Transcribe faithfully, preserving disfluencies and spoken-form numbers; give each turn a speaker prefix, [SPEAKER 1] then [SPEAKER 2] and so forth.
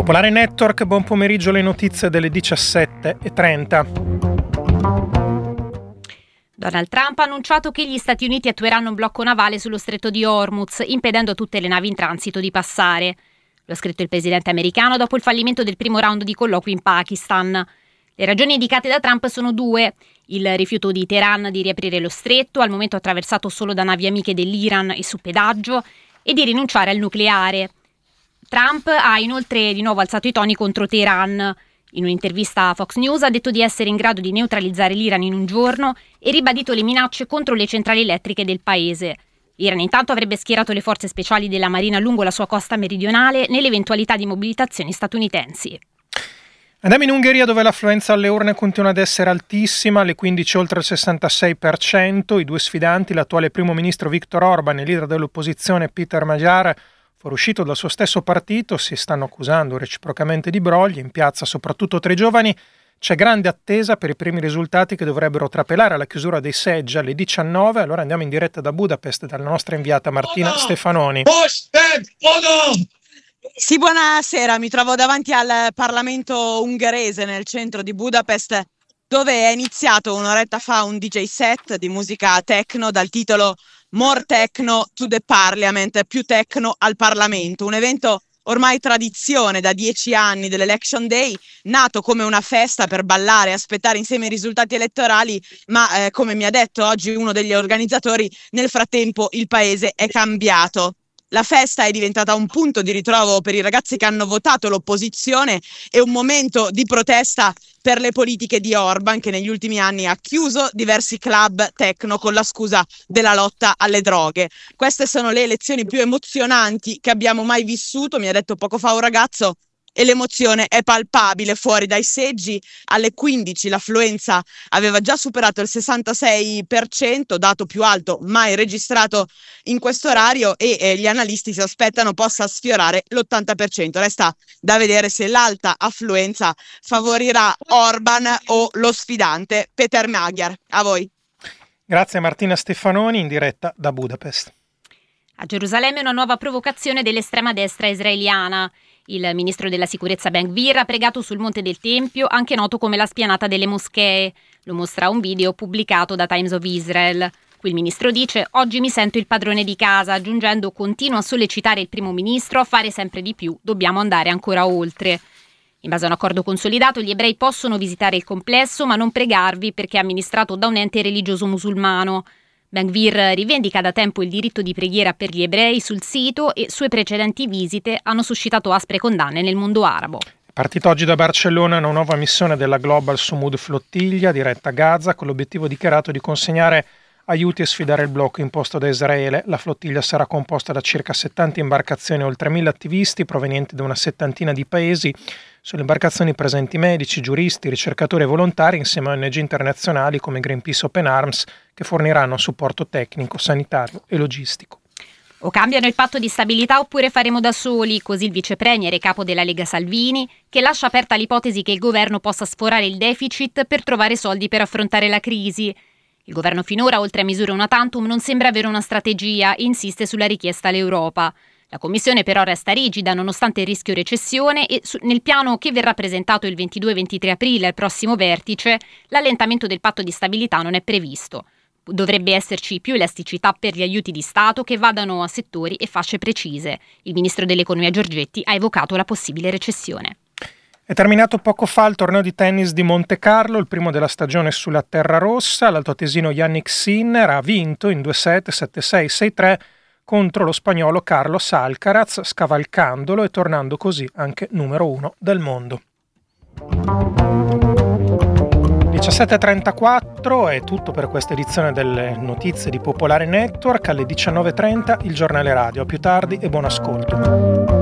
[SPEAKER 1] Popolare Network, buon pomeriggio, le notizie delle diciassette e trenta.
[SPEAKER 2] Donald Trump ha annunciato che gli Stati Uniti attueranno un blocco navale sullo stretto di Hormuz, impedendo a tutte le navi in transito di passare. Lo ha scritto il presidente americano dopo il fallimento del primo round di colloqui in Pakistan. Le ragioni indicate da Trump sono due: il rifiuto di Teheran di riaprire lo stretto, al momento attraversato solo da navi amiche dell'Iran e su pedaggio, e di rinunciare al nucleare. Trump ha inoltre di nuovo alzato i toni contro Teheran. In un'intervista a Fox News ha detto di essere in grado di neutralizzare l'Iran in un giorno e ribadito le minacce contro le centrali elettriche del paese. L'Iran intanto avrebbe schierato le forze speciali della Marina lungo la sua costa meridionale nell'eventualità di mobilitazioni statunitensi.
[SPEAKER 1] Andiamo in Ungheria, dove l'affluenza alle urne continua ad essere altissima, alle quindici oltre il sessantasei per cento. I due sfidanti, l'attuale primo ministro Viktor Orban e il leader dell'opposizione Peter Magyar, fuoriuscito dal suo stesso partito, si stanno accusando reciprocamente di brogli. In piazza, soprattutto tra i giovani, c'è grande attesa per i primi risultati che dovrebbero trapelare alla chiusura dei seggi alle diciannove. Allora andiamo in diretta da Budapest dalla nostra inviata Martina Stefanoni.
[SPEAKER 3] Sì, buonasera, mi trovo davanti al Parlamento ungherese nel centro di Budapest, dove è iniziato un'oretta fa un D J set di musica techno dal titolo More Techno to the Parliament, più techno al Parlamento, un evento ormai tradizione da dieci anni dell'Election Day, nato come una festa per ballare e aspettare insieme i risultati elettorali, ma eh, come mi ha detto oggi uno degli organizzatori, nel frattempo il paese è cambiato. La festa è diventata un punto di ritrovo per i ragazzi che hanno votato l'opposizione e un momento di protesta per le politiche di Orban, che negli ultimi anni ha chiuso diversi club techno con la scusa della lotta alle droghe. Queste sono le elezioni più emozionanti che abbiamo mai vissuto, mi ha detto poco fa un ragazzo, e l'emozione è palpabile fuori dai seggi. Alle quindici l'affluenza aveva già superato il sessantasei per cento, dato più alto mai registrato in questo orario, e eh, gli analisti si aspettano possa sfiorare l'ottanta per cento. Resta da vedere se l'alta affluenza favorirà Orban o lo sfidante Peter Magyar. A voi.
[SPEAKER 1] Grazie Martina Stefanoni, in diretta da Budapest.
[SPEAKER 2] A Gerusalemme una nuova provocazione dell'estrema destra israeliana. Il ministro della sicurezza Ben Gvir ha pregato sul Monte del Tempio, anche noto come la spianata delle moschee. Lo mostra un video pubblicato da Times of Israel. Qui il ministro dice: oggi mi sento il padrone di casa, aggiungendo: continuo a sollecitare il primo ministro a fare sempre di più, dobbiamo andare ancora oltre. In base a un accordo consolidato, gli ebrei possono visitare il complesso, ma non pregarvi perché è amministrato da un ente religioso musulmano. Ben Gvir rivendica da tempo il diritto di preghiera per gli ebrei sul sito e sue precedenti visite hanno suscitato aspre condanne nel mondo arabo.
[SPEAKER 1] Partita oggi da Barcellona una nuova missione della Global Sumud Flottiglia diretta a Gaza, con l'obiettivo dichiarato di consegnare aiuti e sfidare il blocco imposto da Israele. La flottiglia sarà composta da circa settanta imbarcazioni e oltre mille attivisti provenienti da una settantina di paesi. Sulle imbarcazioni presenti medici, giuristi, ricercatori e volontari insieme a O N G internazionali come Greenpeace Open Arms, che forniranno supporto tecnico, sanitario e logistico.
[SPEAKER 2] O cambiano il patto di stabilità oppure faremo da soli, così il vice premier e capo della Lega Salvini, che lascia aperta l'ipotesi che il governo possa sforare il deficit per trovare soldi per affrontare la crisi. Il governo finora, oltre a misure una tantum, non sembra avere una strategia e insiste sulla richiesta all'Europa. La Commissione però resta rigida nonostante il rischio recessione e su, nel piano che verrà presentato il ventidue e ventitré aprile al prossimo vertice, l'allentamento del patto di stabilità non è previsto. Dovrebbe esserci più elasticità per gli aiuti di Stato che vadano a settori e fasce precise. Il ministro dell'Economia Giorgetti ha evocato la possibile recessione.
[SPEAKER 1] È terminato poco fa il torneo di tennis di Monte Carlo, il primo della stagione sulla terra rossa. L'altoatesino Jannik Sinner ha vinto in due set, sette sei, sei tre contro lo spagnolo Carlos Alcaraz, scavalcandolo e tornando così anche numero uno del mondo. diciassette e trentaquattro è tutto per questa edizione delle notizie di Popolare Network. Alle diciannove e trenta il giornale radio. A più tardi e buon ascolto.